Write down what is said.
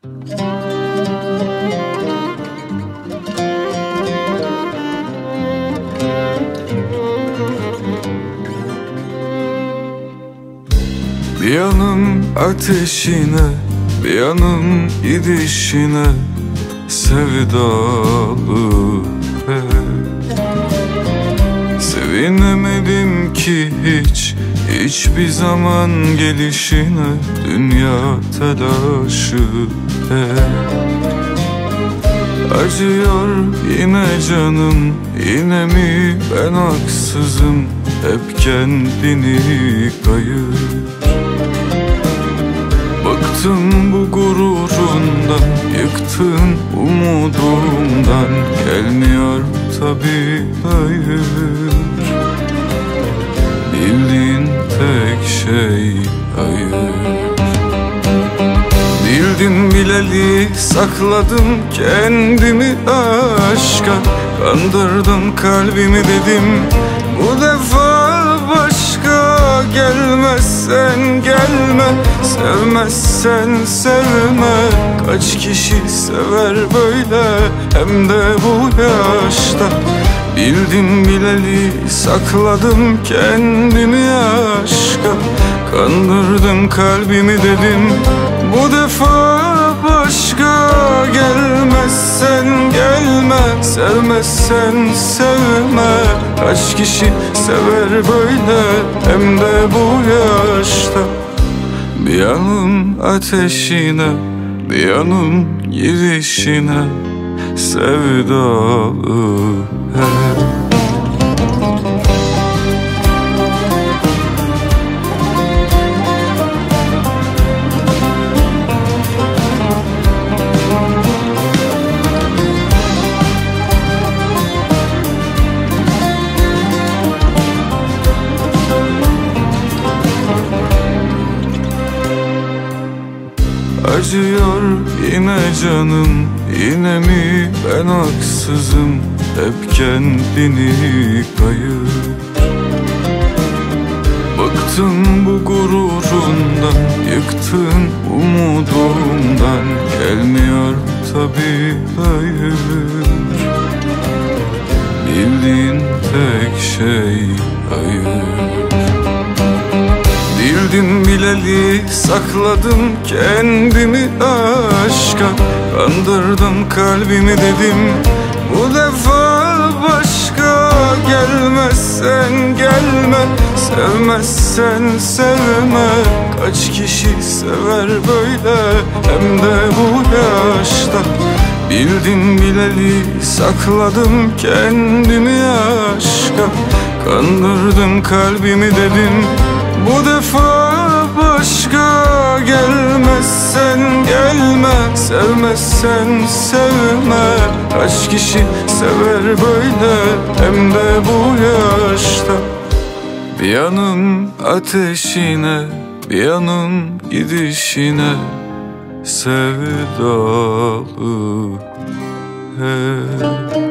Bir yanım ateşine, bir yanım gidişine sevdalı. Sevinemedim ki hiçbir zaman gelişine, dünya telaşı. Acıyor yine canım, yine mi ben haksızım? Hep kendini kayır. Bıktım bu gururundan, yıktın umudumdan. Gelmiyor tabii hayır. Bildiğin tek şey hayır. Bildim bileli sakladım kendimi aşka. Kandırdın kalbimi dedim bu defa başka. Gelmezsen gelme, sevmezsen sevme. Kaç kişi sever böyle, hem de bu yaşta. Bildim bileli sakladım kendimi aşka. Kandırdın kalbimi dedim bu defa başka. Gelmezsen gelme, sevmezsen sevme. Kaç kişi sever böyle, hem de bu yaşta. Bir yanım ateşine, bir yanım gidişine sevdalı. Acıyor yine canım, yine mi ben haksızım? Hep kendini kayır. Bıktım bu gururundan, yıktın umudumdan. Gelmiyor tabii hayır. Bildiğin tek şey hayır. Bildim bileli sakladım kendimi aşka. Kandırdın kalbimi dedim bu defa başka. Gelmezsen gelme, sevmezsen sevme. Kaç kişi sever böyle, hem de bu yaşta. Bildim bileli sakladım kendimi aşka. Kandırdın kalbimi dedim bu defa başka. Gelmezsen gelme, sevmezsen sevme. Kaç kişi sever böyle, hem de bu yaşta. Bir yanım ateşine, bir yanım gidişine sevdalı.